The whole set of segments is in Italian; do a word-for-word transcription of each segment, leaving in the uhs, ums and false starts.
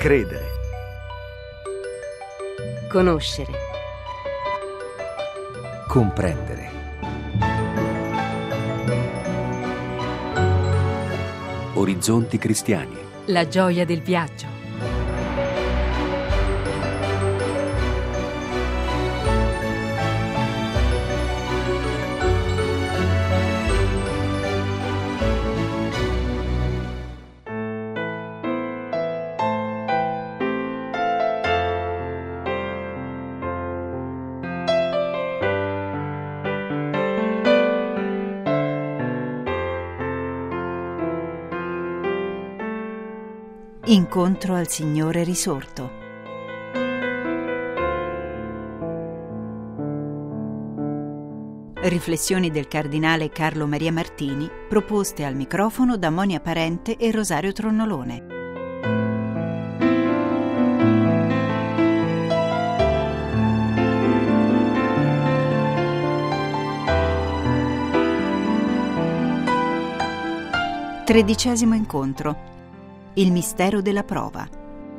Credere. Conoscere. Comprendere. Orizzonti cristiani. La gioia del viaggio. Incontro al Signore risorto. Riflessioni del cardinale Carlo Maria Martini, proposte al microfono da Monia Parente e Rosario Tronnolone. Tredicesimo incontro. Il mistero della prova.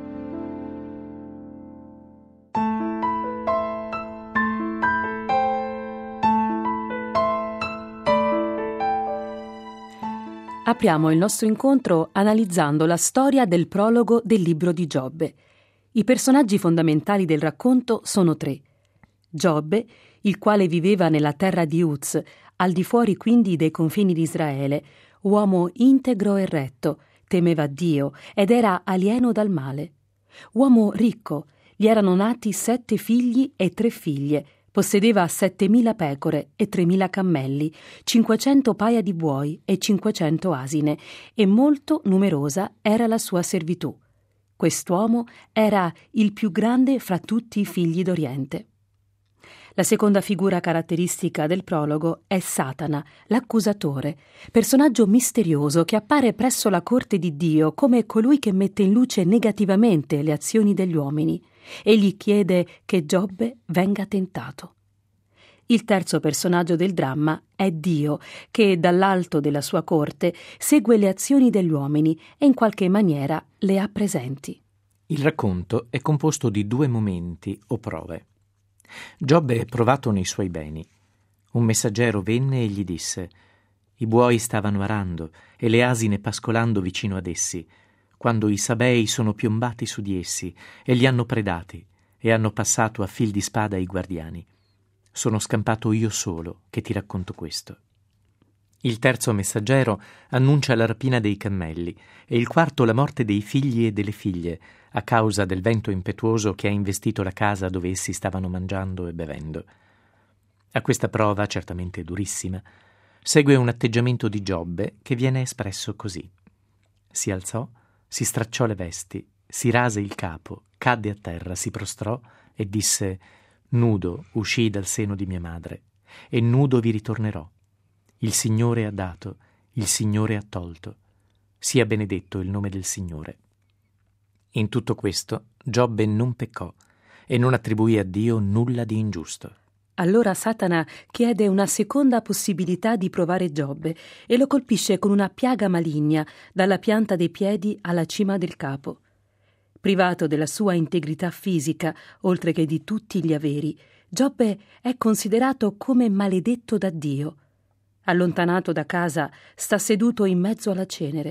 Apriamo il nostro incontro analizzando la storia del prologo del libro di Giobbe. I personaggi fondamentali del racconto sono tre. Giobbe, il quale viveva nella terra di Uz, al di fuori quindi dei confini di Israele, uomo integro e retto, temeva Dio ed era alieno dal male. Uomo ricco, gli erano nati sette figli e tre figlie, possedeva settemila pecore e tremila cammelli, cinquecento paia di buoi e cinquecento asine, e molto numerosa era la sua servitù. Quest'uomo era il più grande fra tutti i figli d'Oriente. La seconda figura caratteristica del prologo è Satana, l'accusatore, personaggio misterioso che appare presso la corte di Dio come colui che mette in luce negativamente le azioni degli uomini e gli chiede che Giobbe venga tentato. Il terzo personaggio del dramma è Dio, che dall'alto della sua corte segue le azioni degli uomini e in qualche maniera le ha presenti. Il racconto è composto di due momenti o prove. Giobbe è provato nei suoi beni. Un messaggero venne e gli disse: i buoi stavano arando e le asine pascolando vicino ad essi, quando i Sabei sono piombati su di essi e li hanno predati e hanno passato a fil di spada i guardiani. Sono scampato io solo che ti racconto questo. Il terzo messaggero annuncia la rapina dei cammelli e il quarto la morte dei figli e delle figlie a causa del vento impetuoso che ha investito la casa dove essi stavano mangiando e bevendo. A questa prova, certamente durissima, segue un atteggiamento di Giobbe che viene espresso così. Si alzò, si stracciò le vesti, si rase il capo, cadde a terra, si prostrò e disse: nudo uscii dal seno di mia madre e nudo vi ritornerò. Il Signore ha dato, il Signore ha tolto. Sia benedetto il nome del Signore. In tutto questo Giobbe non peccò e non attribuì a Dio nulla di ingiusto. Allora Satana chiede una seconda possibilità di provare Giobbe e lo colpisce con una piaga maligna dalla pianta dei piedi alla cima del capo. Privato della sua integrità fisica, oltre che di tutti gli averi, Giobbe è considerato come maledetto da Dio. Allontanato da casa, sta seduto in mezzo alla cenere,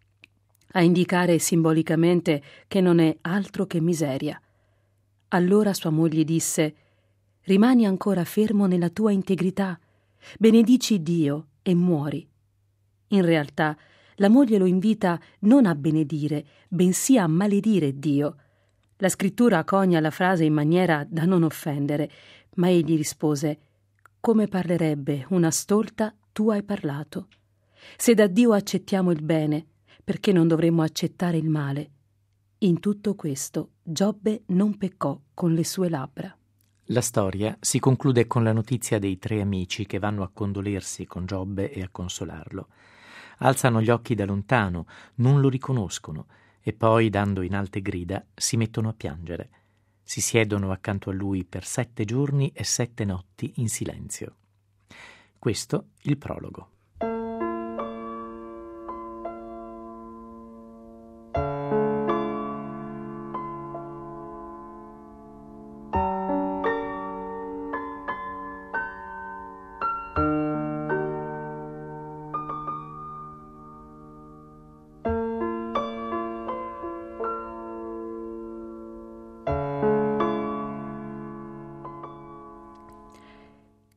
a indicare simbolicamente che non è altro che miseria. Allora sua moglie disse: rimani ancora fermo nella tua integrità, benedici Dio e muori. In realtà la moglie lo invita non a benedire, bensì a maledire Dio. La scrittura conia la frase in maniera da non offendere, ma egli rispose: come parlerebbe una stolta, tu hai parlato. Se da Dio accettiamo il bene, perché non dovremmo accettare il male? In tutto questo Giobbe non peccò con le sue labbra. La storia si conclude con la notizia dei tre amici che vanno a condolersi con Giobbe e a consolarlo. Alzano gli occhi da lontano, non lo riconoscono e poi, dando in alte grida, si mettono a piangere. Si siedono accanto a lui per sette giorni e sette notti in silenzio. Questo il prologo.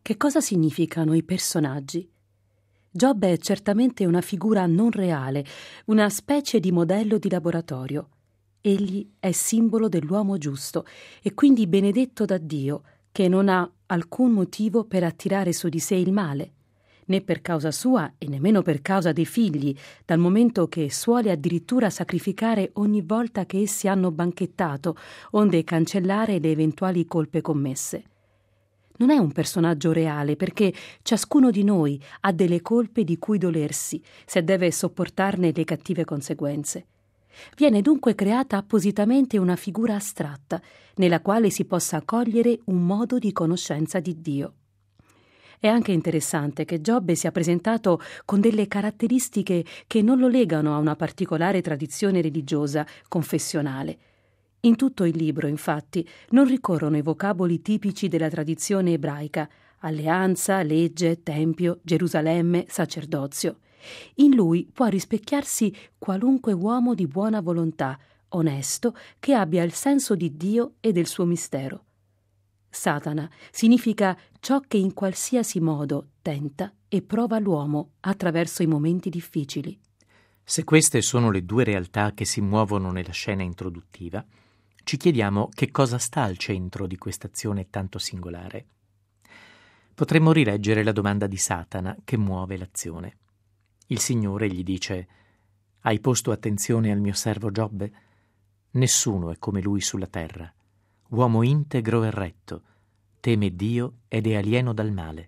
Che cosa significano i personaggi? Giobbe è certamente una figura non reale, una specie di modello di laboratorio. Egli è simbolo dell'uomo giusto e quindi benedetto da Dio, che non ha alcun motivo per attirare su di sé il male, né per causa sua e nemmeno per causa dei figli, dal momento che suole addirittura sacrificare ogni volta che essi hanno banchettato, onde cancellare le eventuali colpe commesse. Non è un personaggio reale perché ciascuno di noi ha delle colpe di cui dolersi, se deve sopportarne le cattive conseguenze. Viene dunque creata appositamente una figura astratta, nella quale si possa cogliere un modo di conoscenza di Dio. È anche interessante che Giobbe sia presentato con delle caratteristiche che non lo legano a una particolare tradizione religiosa, confessionale. In tutto il libro, infatti, non ricorrono i vocaboli tipici della tradizione ebraica: alleanza, legge, tempio, Gerusalemme, sacerdozio. In lui può rispecchiarsi qualunque uomo di buona volontà, onesto, che abbia il senso di Dio e del suo mistero. Satana significa ciò che in qualsiasi modo tenta e prova l'uomo attraverso i momenti difficili. Se queste sono le due realtà che si muovono nella scena introduttiva, ci chiediamo che cosa sta al centro di questa azione tanto singolare. Potremmo rileggere la domanda di Satana che muove l'azione. Il Signore gli dice: «Hai posto attenzione al mio servo Giobbe? Nessuno è come lui sulla terra, uomo integro e retto, teme Dio ed è alieno dal male».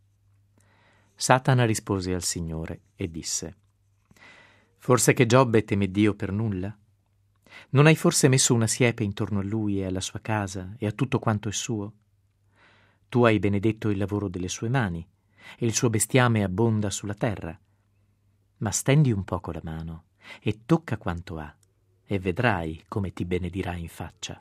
Satana rispose al Signore e disse: «Forse che Giobbe teme Dio per nulla? Non hai forse messo una siepe intorno a lui e alla sua casa e a tutto quanto è suo? Tu hai benedetto il lavoro delle sue mani e il suo bestiame abbonda sulla terra. Ma stendi un poco la mano e tocca quanto ha, e vedrai come ti benedirà in faccia».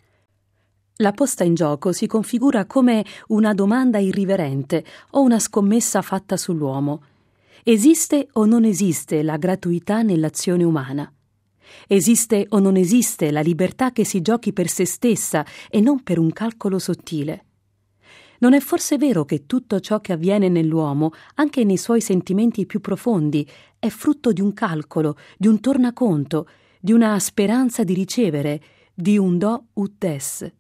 La posta in gioco si configura come una domanda irriverente o una scommessa fatta sull'uomo. Esiste o non esiste la gratuità nell'azione umana? Esiste o non esiste la libertà che si giochi per se stessa e non per un calcolo sottile? Non è forse vero che tutto ciò che avviene nell'uomo, anche nei suoi sentimenti più profondi, è frutto di un calcolo, di un tornaconto, di una speranza di ricevere, di un do ut des?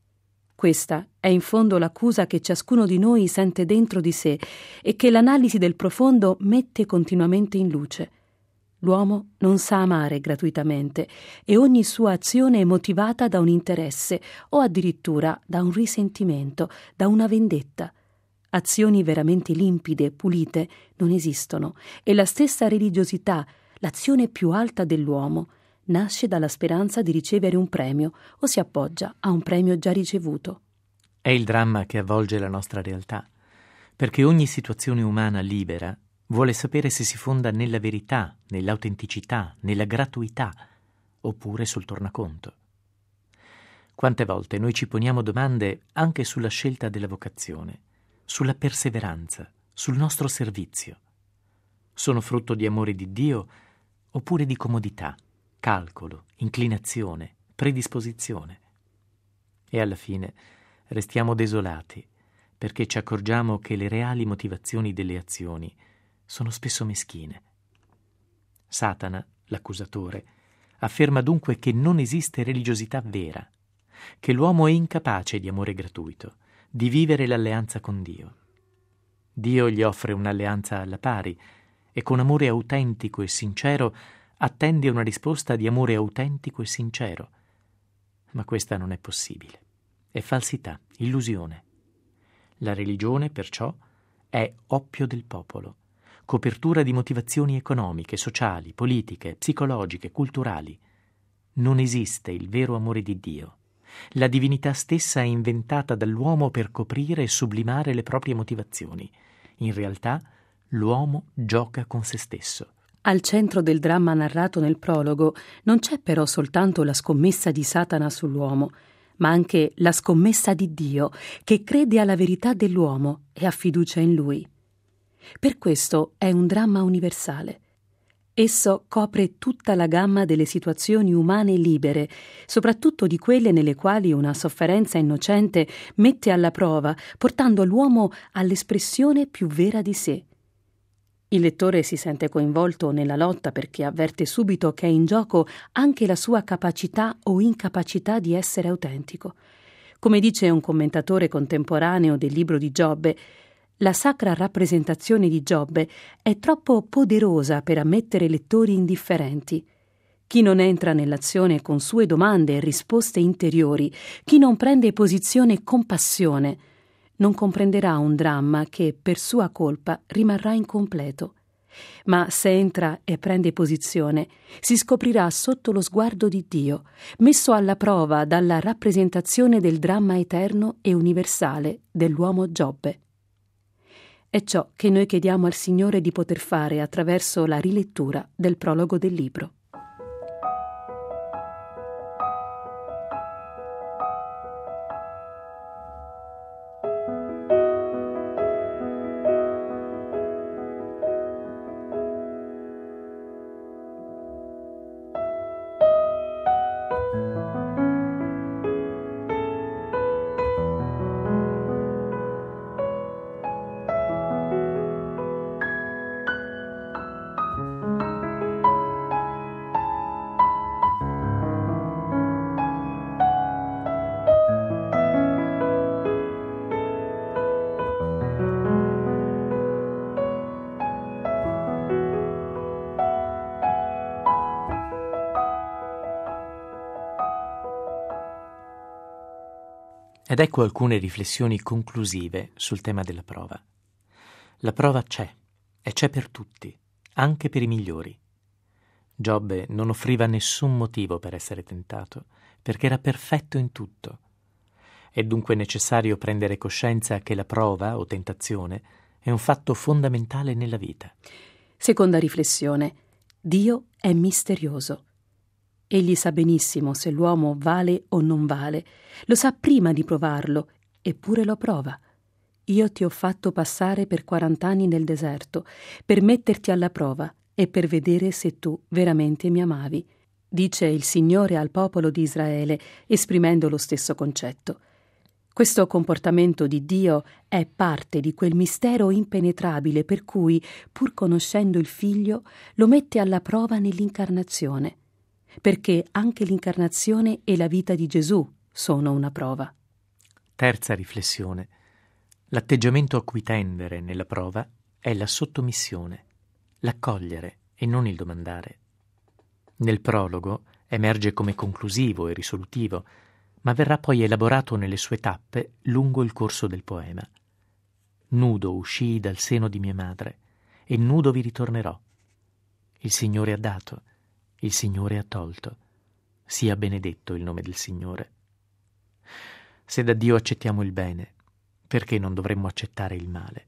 Questa è in fondo l'accusa che ciascuno di noi sente dentro di sé e che l'analisi del profondo mette continuamente in luce. L'uomo non sa amare gratuitamente e ogni sua azione è motivata da un interesse o addirittura da un risentimento, da una vendetta. Azioni veramente limpide e pulite non esistono e la stessa religiosità, l'azione più alta dell'uomo, nasce dalla speranza di ricevere un premio o si appoggia a un premio già ricevuto. È il dramma che avvolge la nostra realtà, perché ogni situazione umana libera vuole sapere se si fonda nella verità, nell'autenticità, nella gratuità, oppure sul tornaconto. Quante volte noi ci poniamo domande anche sulla scelta della vocazione, sulla perseveranza, sul nostro servizio. Sono frutto di amore di Dio oppure di comodità, calcolo, inclinazione, predisposizione? E alla fine restiamo desolati perché ci accorgiamo che le reali motivazioni delle azioni sono spesso meschine. Satana, l'accusatore, afferma dunque che non esiste religiosità vera, che l'uomo è incapace di amore gratuito, di vivere l'alleanza con Dio. Dio gli offre un'alleanza alla pari e con amore autentico e sincero attende una risposta di amore autentico e sincero. Ma questa non è possibile. È falsità, illusione. La religione, perciò, è oppio del popolo, copertura di motivazioni economiche, sociali, politiche, psicologiche, culturali. Non esiste il vero amore di Dio. La divinità stessa è inventata dall'uomo per coprire e sublimare le proprie motivazioni. In realtà, l'uomo gioca con se stesso. Al centro del dramma narrato nel prologo non c'è però soltanto la scommessa di Satana sull'uomo, ma anche la scommessa di Dio, che crede alla verità dell'uomo e ha fiducia in lui. Per questo è un dramma universale. Esso copre tutta la gamma delle situazioni umane libere, soprattutto di quelle nelle quali una sofferenza innocente mette alla prova, portando l'uomo all'espressione più vera di sé. Il lettore si sente coinvolto nella lotta perché avverte subito che è in gioco anche la sua capacità o incapacità di essere autentico. Come dice un commentatore contemporaneo del libro di Giobbe, la sacra rappresentazione di Giobbe è troppo poderosa per ammettere lettori indifferenti. Chi non entra nell'azione con sue domande e risposte interiori, chi non prende posizione con passione, non comprenderà un dramma che, per sua colpa, rimarrà incompleto. Ma se entra e prende posizione, si scoprirà sotto lo sguardo di Dio, messo alla prova dalla rappresentazione del dramma eterno e universale dell'uomo Giobbe. È ciò che noi chiediamo al Signore di poter fare attraverso la rilettura del prologo del libro. Ed ecco alcune riflessioni conclusive sul tema della prova. La prova c'è, e c'è per tutti, anche per i migliori. Giobbe non offriva nessun motivo per essere tentato, perché era perfetto in tutto. È dunque necessario prendere coscienza che la prova o tentazione è un fatto fondamentale nella vita. Seconda riflessione. Dio è misterioso. Egli sa benissimo se l'uomo vale o non vale, lo sa prima di provarlo, eppure lo prova. Io ti ho fatto passare per quarant'anni nel deserto, per metterti alla prova e per vedere se tu veramente mi amavi, dice il Signore al popolo di Israele, esprimendo lo stesso concetto. Questo comportamento di Dio è parte di quel mistero impenetrabile per cui, pur conoscendo il Figlio, lo mette alla prova nell'incarnazione. Perché anche l'incarnazione e la vita di Gesù sono una prova. Terza riflessione. L'atteggiamento a cui tendere nella prova è la sottomissione, l'accogliere e non il domandare. Nel prologo emerge come conclusivo e risolutivo, ma verrà poi elaborato nelle sue tappe lungo il corso del poema. Nudo uscii dal seno di mia madre, e nudo vi ritornerò. Il Signore ha dato, il Signore ha tolto. Sia benedetto il nome del Signore. Se da Dio accettiamo il bene, perché non dovremmo accettare il male?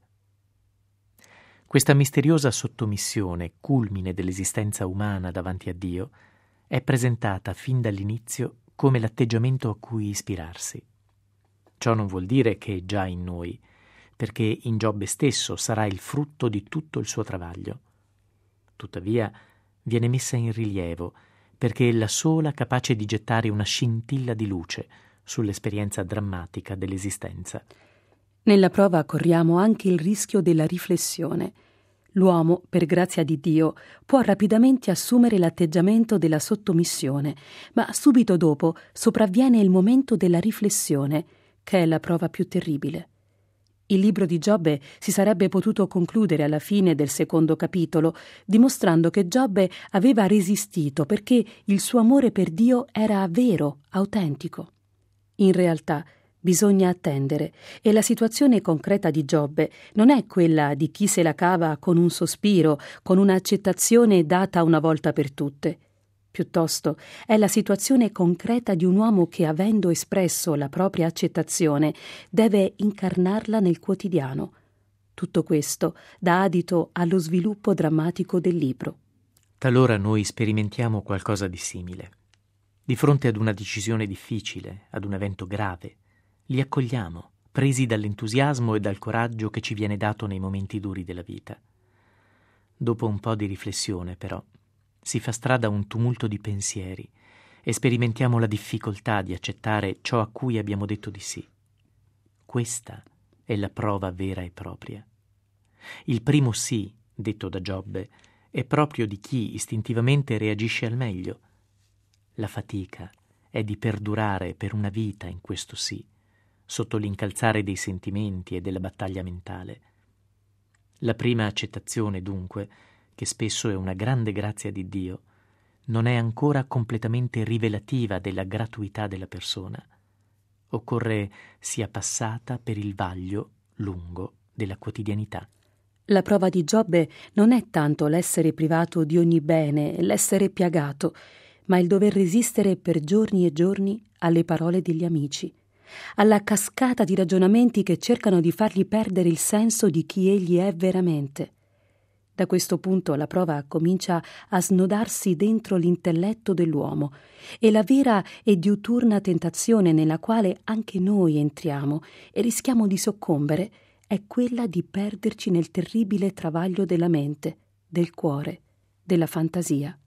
Questa misteriosa sottomissione, culmine dell'esistenza umana davanti a Dio, è presentata fin dall'inizio come l'atteggiamento a cui ispirarsi. Ciò non vuol dire che è già in noi, perché in Giobbe stesso sarà il frutto di tutto il suo travaglio. Tuttavia, viene messa in rilievo perché è la sola capace di gettare una scintilla di luce sull'esperienza drammatica dell'esistenza. Nella prova corriamo anche il rischio della riflessione. L'uomo, per grazia di Dio, può rapidamente assumere l'atteggiamento della sottomissione, ma subito dopo sopravviene il momento della riflessione, che è la prova più terribile. Il libro di Giobbe si sarebbe potuto concludere alla fine del secondo capitolo, dimostrando che Giobbe aveva resistito perché il suo amore per Dio era vero, autentico. In realtà bisogna attendere, e la situazione concreta di Giobbe non è quella di chi se la cava con un sospiro, con un'accettazione data una volta per tutte. Piuttosto è la situazione concreta di un uomo che, avendo espresso la propria accettazione, deve incarnarla nel quotidiano. Tutto questo dà adito allo sviluppo drammatico del libro. Talora noi sperimentiamo qualcosa di simile. Di fronte ad una decisione difficile, ad un evento grave, li accogliamo, presi dall'entusiasmo e dal coraggio che ci viene dato nei momenti duri della vita. Dopo un po' di riflessione, però, si fa strada un tumulto di pensieri e sperimentiamo la difficoltà di accettare ciò a cui abbiamo detto di sì. Questa è la prova vera e propria. Il primo sì, detto da Giobbe, è proprio di chi istintivamente reagisce al meglio. La fatica è di perdurare per una vita in questo sì, sotto l'incalzare dei sentimenti e della battaglia mentale. La prima accettazione, dunque, che spesso è una grande grazia di Dio, non è ancora completamente rivelativa della gratuità della persona. Occorre sia passata per il vaglio lungo della quotidianità. La prova di Giobbe non è tanto l'essere privato di ogni bene, l'essere piagato, ma il dover resistere per giorni e giorni alle parole degli amici, alla cascata di ragionamenti che cercano di fargli perdere il senso di chi egli è veramente. Da questo punto la prova comincia a snodarsi dentro l'intelletto dell'uomo e la vera e diuturna tentazione nella quale anche noi entriamo e rischiamo di soccombere è quella di perderci nel terribile travaglio della mente, del cuore, della fantasia.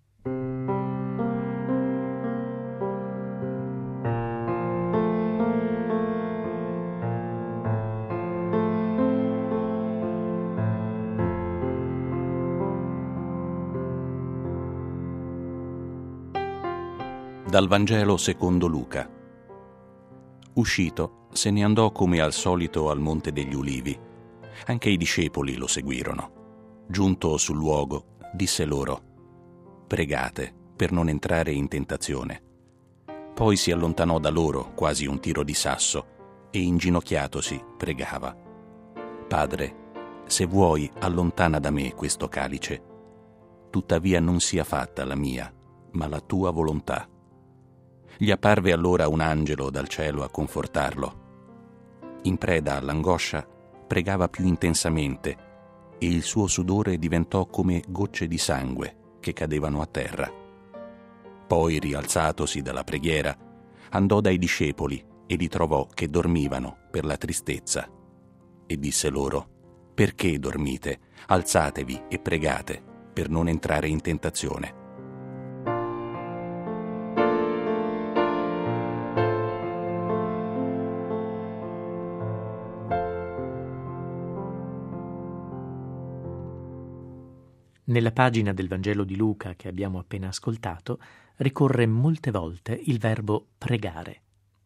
Dal Vangelo secondo Luca. Uscito, se ne andò come al solito al Monte degli Ulivi. Anche i discepoli lo seguirono. Giunto sul luogo, disse loro: «Pregate per non entrare in tentazione». Poi si allontanò da loro quasi un tiro di sasso e inginocchiatosi pregava: «Padre, se vuoi, allontana da me questo calice. Tuttavia non sia fatta la mia, ma la tua volontà». Gli apparve allora un angelo dal cielo a confortarlo. In preda all'angoscia, pregava più intensamente e il suo sudore diventò come gocce di sangue che cadevano a terra. Poi, rialzatosi dalla preghiera, andò dai discepoli e li trovò che dormivano per la tristezza. E disse loro: «Perché dormite? Alzatevi e pregate per non entrare in tentazione». Nella pagina del Vangelo di Luca che abbiamo appena ascoltato ricorre molte volte il verbo pregare.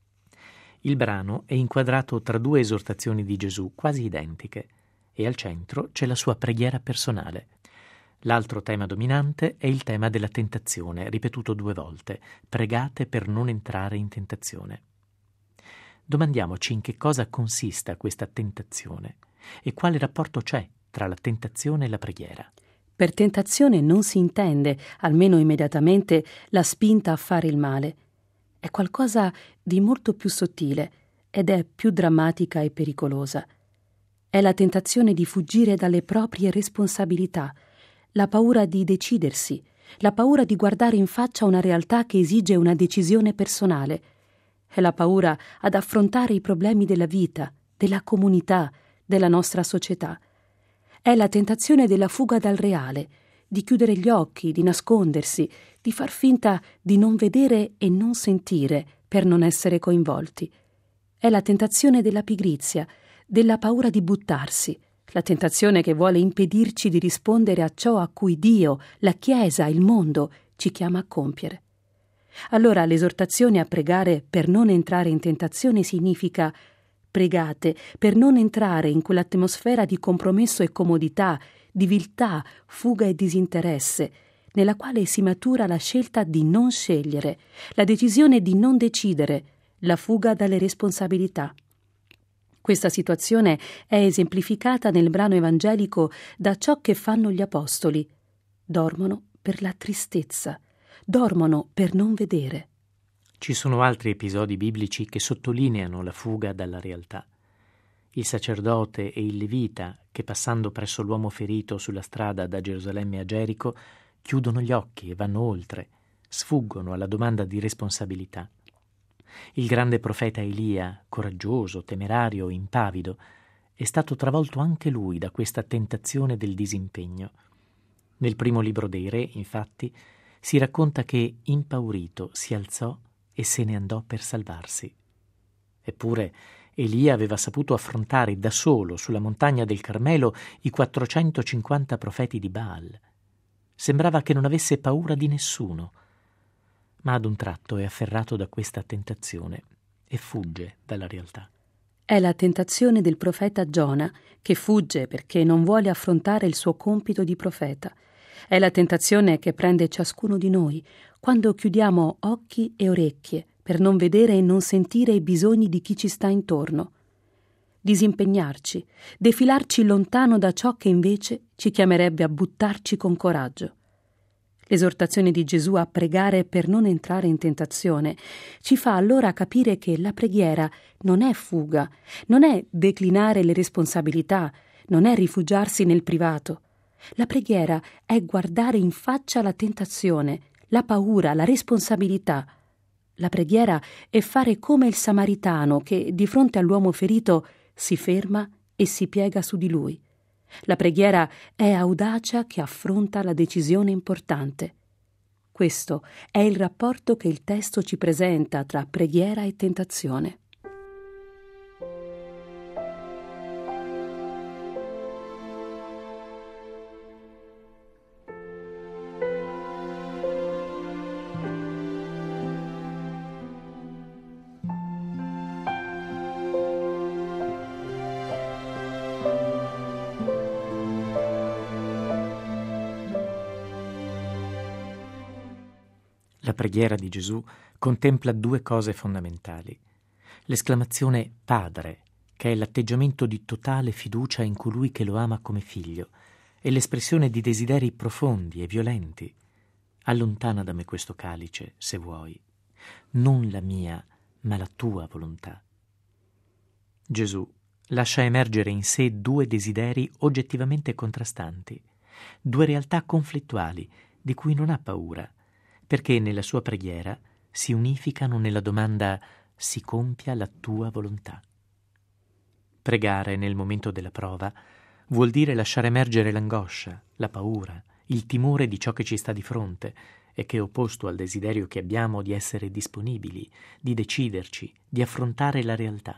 Il brano è inquadrato tra due esortazioni di Gesù quasi identiche e al centro c'è la sua preghiera personale. L'altro tema dominante è il tema della tentazione, ripetuto due volte: pregate per non entrare in tentazione. Domandiamoci in che cosa consista questa tentazione e quale rapporto c'è tra la tentazione e la preghiera. Per tentazione non si intende, almeno immediatamente, la spinta a fare il male. È qualcosa di molto più sottile ed è più drammatica e pericolosa. È la tentazione di fuggire dalle proprie responsabilità, la paura di decidersi, la paura di guardare in faccia una realtà che esige una decisione personale. È la paura ad affrontare i problemi della vita, della comunità, della nostra società. È la tentazione della fuga dal reale, di chiudere gli occhi, di nascondersi, di far finta di non vedere e non sentire per non essere coinvolti. È la tentazione della pigrizia, della paura di buttarsi, la tentazione che vuole impedirci di rispondere a ciò a cui Dio, la Chiesa, il mondo ci chiama a compiere. Allora l'esortazione a pregare per non entrare in tentazione significa: pregate per non entrare in quell'atmosfera di compromesso e comodità, di viltà, fuga e disinteresse, nella quale si matura la scelta di non scegliere, la decisione di non decidere, la fuga dalle responsabilità. Questa situazione è esemplificata nel brano evangelico da ciò che fanno gli apostoli. Dormono per la tristezza, dormono per non vedere. Ci sono altri episodi biblici che sottolineano la fuga dalla realtà. Il sacerdote e il levita, che passando presso l'uomo ferito sulla strada da Gerusalemme a Gerico, chiudono gli occhi e vanno oltre, sfuggono alla domanda di responsabilità. Il grande profeta Elia, coraggioso, temerario, impavido, è stato travolto anche lui da questa tentazione del disimpegno. Nel primo libro dei Re, infatti, si racconta che, impaurito, si alzò e se ne andò per salvarsi. Eppure Elia aveva saputo affrontare da solo sulla montagna del Carmelo i quattrocentocinquanta profeti di Baal. Sembrava che non avesse paura di nessuno, ma ad un tratto è afferrato da questa tentazione e fugge dalla realtà. È la tentazione del profeta Giona, che fugge perché non vuole affrontare il suo compito di profeta. È la tentazione che prende ciascuno di noi quando chiudiamo occhi e orecchie per non vedere e non sentire i bisogni di chi ci sta intorno. Disimpegnarci, defilarci lontano da ciò che invece ci chiamerebbe a buttarci con coraggio. L'esortazione di Gesù a pregare per non entrare in tentazione ci fa allora capire che la preghiera non è fuga, non è declinare le responsabilità, non è rifugiarsi nel privato. La preghiera è guardare in faccia la tentazione, la paura, la responsabilità. La preghiera è fare come il samaritano che, di fronte all'uomo ferito, si ferma e si piega su di lui. La preghiera è audacia che affronta la decisione importante. Questo è il rapporto che il testo ci presenta tra preghiera e tentazione. La preghiera di Gesù contempla due cose fondamentali. L'esclamazione Padre, che è l'atteggiamento di totale fiducia in colui che lo ama come figlio, e l'espressione di desideri profondi e violenti. Allontana da me questo calice, se vuoi. Non la mia, ma la tua volontà. Gesù lascia emergere in sé due desideri oggettivamente contrastanti, due realtà conflittuali di cui non ha paura, perché nella sua preghiera si unificano nella domanda «Si compia la tua volontà». Pregare nel momento della prova vuol dire lasciare emergere l'angoscia, la paura, il timore di ciò che ci sta di fronte e che è opposto al desiderio che abbiamo di essere disponibili, di deciderci, di affrontare la realtà.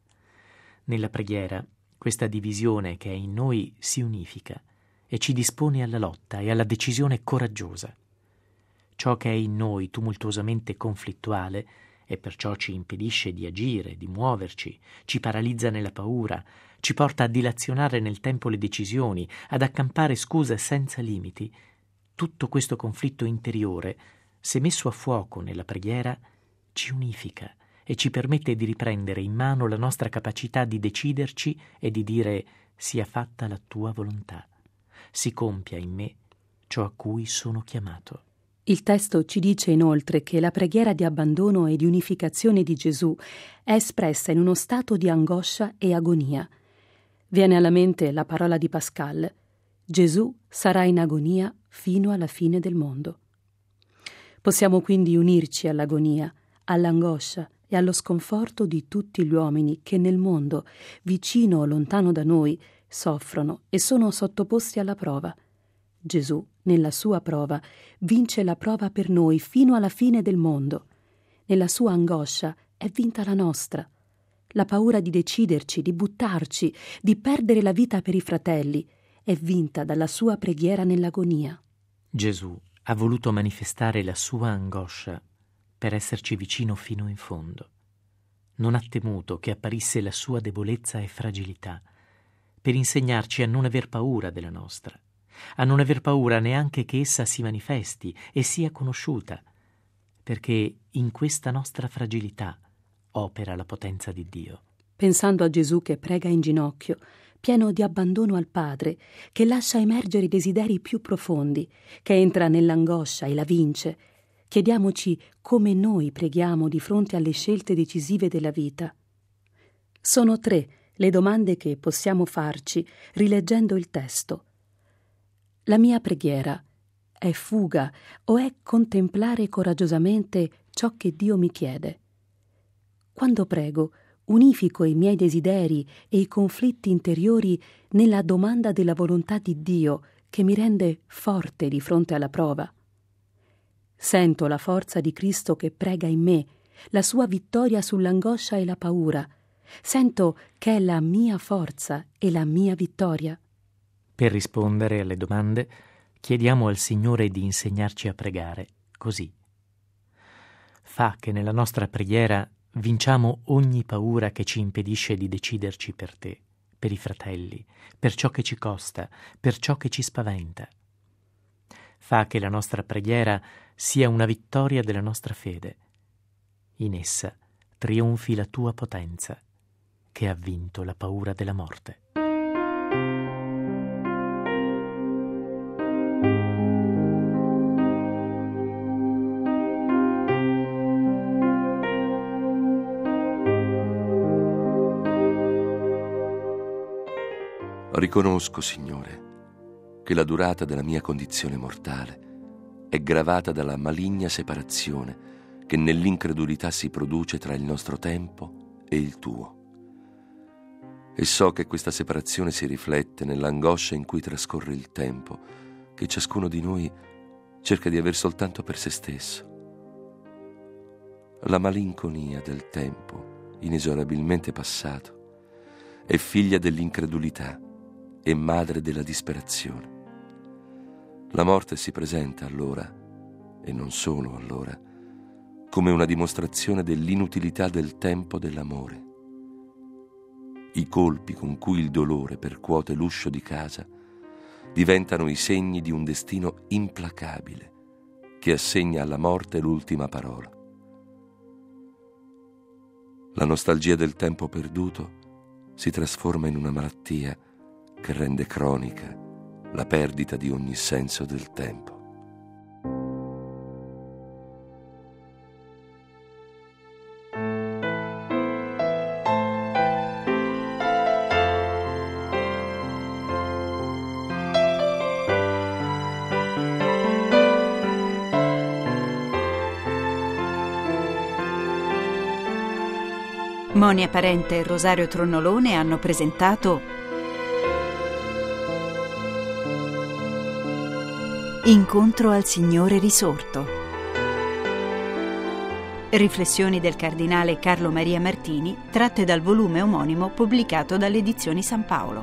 Nella preghiera questa divisione che è in noi si unifica e ci dispone alla lotta e alla decisione coraggiosa. Ciò che è in noi tumultuosamente conflittuale e perciò ci impedisce di agire, di muoverci, ci paralizza nella paura, ci porta a dilazionare nel tempo le decisioni, ad accampare scuse senza limiti. Tutto questo conflitto interiore, se messo a fuoco nella preghiera, ci unifica e ci permette di riprendere in mano la nostra capacità di deciderci e di dire «Sia fatta la tua volontà, si compia in me ciò a cui sono chiamato». Il testo ci dice inoltre che la preghiera di abbandono e di unificazione di Gesù è espressa in uno stato di angoscia e agonia. Viene alla mente la parola di Pascal: Gesù sarà in agonia fino alla fine del mondo. Possiamo quindi unirci all'agonia, all'angoscia e allo sconforto di tutti gli uomini che nel mondo, vicino o lontano da noi, soffrono e sono sottoposti alla prova. Gesù, nella sua prova, vince la prova per noi fino alla fine del mondo. Nella sua angoscia è vinta la nostra. La paura di deciderci, di buttarci, di perdere la vita per i fratelli, è vinta dalla sua preghiera nell'agonia. Gesù ha voluto manifestare la sua angoscia per esserci vicino fino in fondo. Non ha temuto che apparisse la sua debolezza e fragilità, per insegnarci a non aver paura della nostra, a non aver paura neanche che essa si manifesti e sia conosciuta, perché in questa nostra fragilità opera la potenza di Dio. Pensando a Gesù che prega in ginocchio, pieno di abbandono al Padre, che lascia emergere i desideri più profondi, che entra nell'angoscia e la vince, chiediamoci come noi preghiamo di fronte alle scelte decisive della vita. Sono tre le domande che possiamo farci rileggendo il testo. La mia preghiera è fuga o è contemplare coraggiosamente ciò che Dio mi chiede? Quando prego, unifico i miei desideri e i conflitti interiori nella domanda della volontà di Dio che mi rende forte di fronte alla prova. Sento la forza di Cristo che prega in me, la sua vittoria sull'angoscia e la paura. Sento che è la mia forza e la mia vittoria. Per rispondere alle domande, chiediamo al Signore di insegnarci a pregare così. Fa che nella nostra preghiera vinciamo ogni paura che ci impedisce di deciderci per te, per i fratelli, per ciò che ci costa, per ciò che ci spaventa. Fa che la nostra preghiera sia una vittoria della nostra fede. In essa trionfi la tua potenza, che ha vinto la paura della morte. Riconosco, Signore, che la durata della mia condizione mortale è gravata dalla maligna separazione che nell'incredulità si produce tra il nostro tempo e il tuo. E so che questa separazione si riflette nell'angoscia in cui trascorre il tempo, che ciascuno di noi cerca di aver soltanto per se stesso. La malinconia del tempo, inesorabilmente passato, è figlia dell'incredulità e madre della disperazione. La morte si presenta allora, e non solo allora, come una dimostrazione dell'inutilità del tempo dell'amore. I colpi con cui il dolore percuote l'uscio di casa diventano i segni di un destino implacabile che assegna alla morte l'ultima parola. La nostalgia del tempo perduto si trasforma in una malattia che rende cronica la perdita di ogni senso del tempo. Monia Parente e Rosario Tronnolone hanno presentato Incontro al Signore risorto. Riflessioni del cardinale Carlo Maria Martini tratte dal volume omonimo pubblicato dalle Edizioni San Paolo.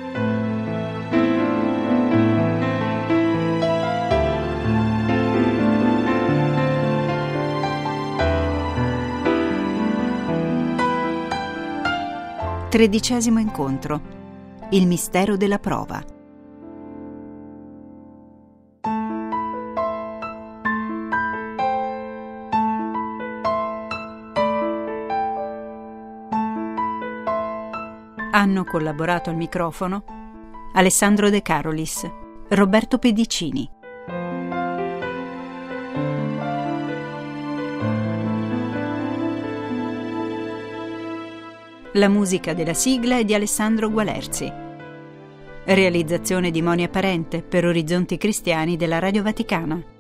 Tredicesimo incontro. Il mistero della prova. Hanno collaborato al microfono Alessandro De Carolis, Roberto Pedicini. La musica della sigla è di Alessandro Gualerzi. Realizzazione di Monia Parente per Orizzonti Cristiani della Radio Vaticana.